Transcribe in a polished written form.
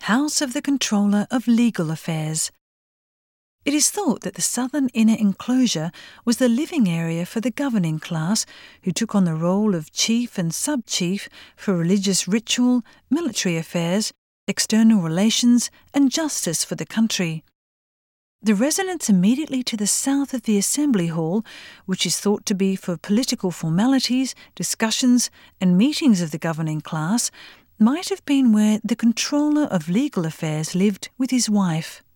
House of the Controller of Legal Affairs. It is thought that the southern inner enclosure was the living area for the governing class, who took on the role of chief and sub-chief for religious ritual, military affairs, external relations and justice for the country. The residence immediately to the south of the Assembly Hall, which is thought to be for political formalities, discussions and meetings of the governing class, might have been where the Controller of Legal Affairs lived with his wife.